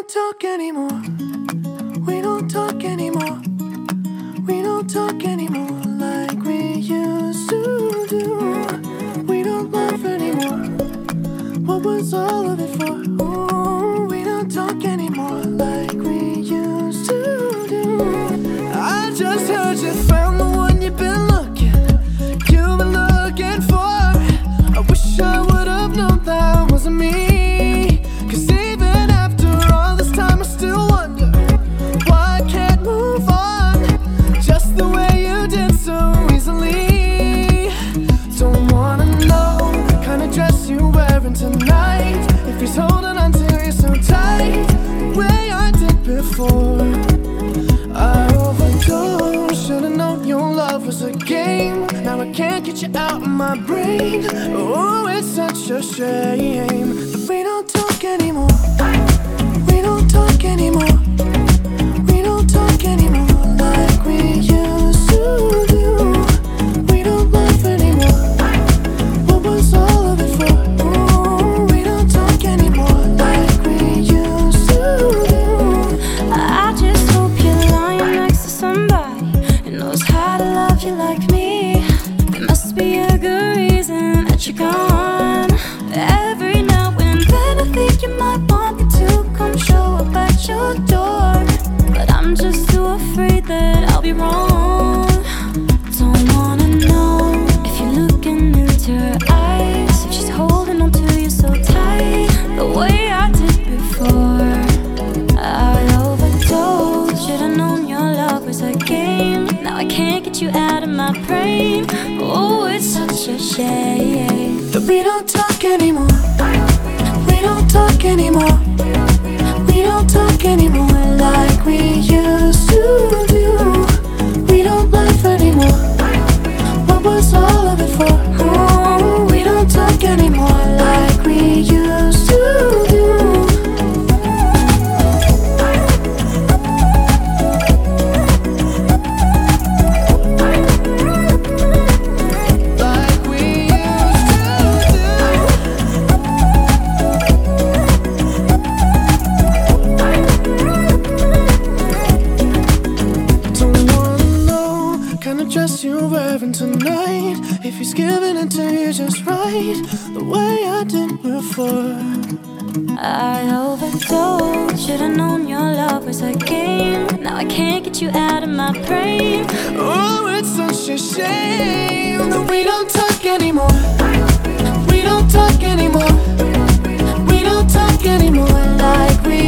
talk anymore. We don't talk anymore. We don't talk anymore like we used to do. We don't laugh anymore. What was all of it for? Ooh, we don't talk anymore like we used to do. I just heard you found the one you've been looking for. I wish I would have known that wasn't me. 'Cause even after all this time I still wonder why I can't move on just the way you did so easily. Don't wanna know the kind of dress you're wearing tonight, if he's holding on to you so tight the way I did before. I overdosed, should've known your love was a game. Now I can't get you out of my brain. Oh, it's such a shame that we don't talk anymore. We don't talk anymore. We don't talk anymore like we used to do. We don't laugh anymore. What was all of it for? Ooh, we don't talk anymore like we used to do. I just hope you're lying next to somebody who knows how to love you like me. There must be a good reason that you're gone. Every now and then I think you might want me to come show up at your door, but I'm just too afraid that I'll be wrong. Don't wanna know if you're looking into her eyes, if she's holding on to you so tight the way I did before. I overdosed, should've known your love was a game. Now I can't get you out of my brain. Oh, it's such a shame that we don't talk anymore. We don't talk anymore. We don't talk anymore like we used to do. We don't laugh anymore. What was all of it for? Oh, we don't talk anymore like we used to do. Dress you're wearing tonight, if he's giving it to you just right the way I did before. I overdosed, should've known your love was a game. Now I can't get you out of my brain. Oh, it's such a shame that we don't talk anymore. We don't talk anymore. We don't talk anymore like we